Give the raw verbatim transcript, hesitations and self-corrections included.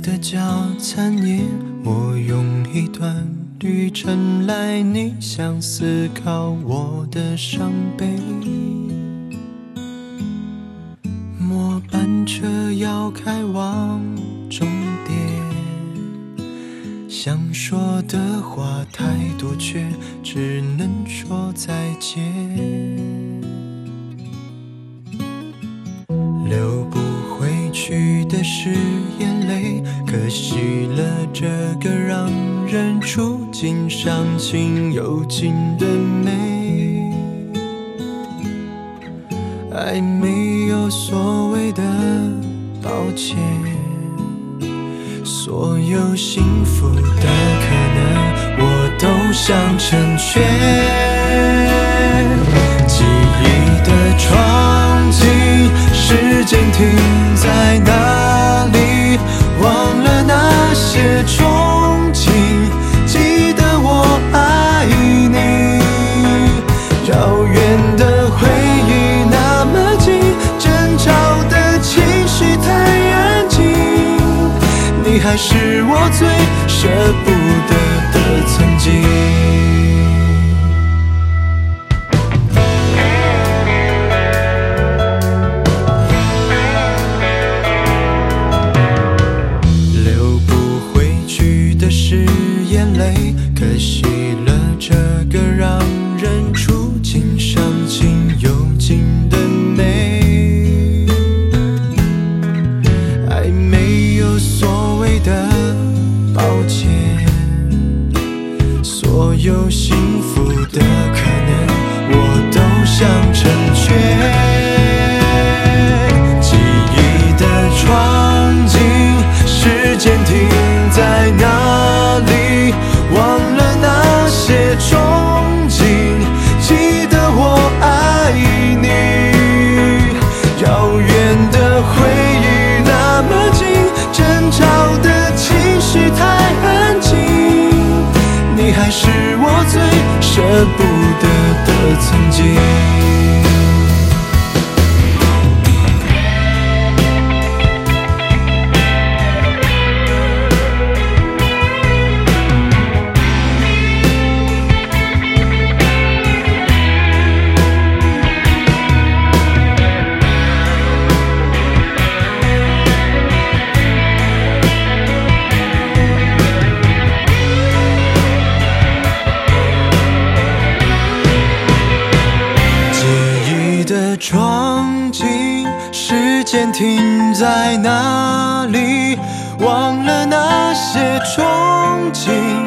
的叫残夜，我用一段旅程来逆向思考我的伤悲。末班车要开往终点，想说的话太多，却只能说再见。流不回去的是眼泪，可惜了这个让人触景伤情又尽的美。爱没有所谓的抱歉，所有幸福的可能我都想成全。记忆的窗景，时间停在哪里？忘了那些憧憬，记得我爱你。遥远的回忆那么近，争吵的情绪太安静，你还是我最舍不得的曾经。可惜了这个让人触景伤情又尽的美。爱没有所谓的抱歉，所有幸福的可能我都想成全。记忆的窗景，时间停在哪里？忘了那些憧憬，记得我爱你。遥远的回忆那么近，争吵的情绪太安静，你还是我最舍不得的曾经。窗景，时间停在哪里？忘了那些憧憬，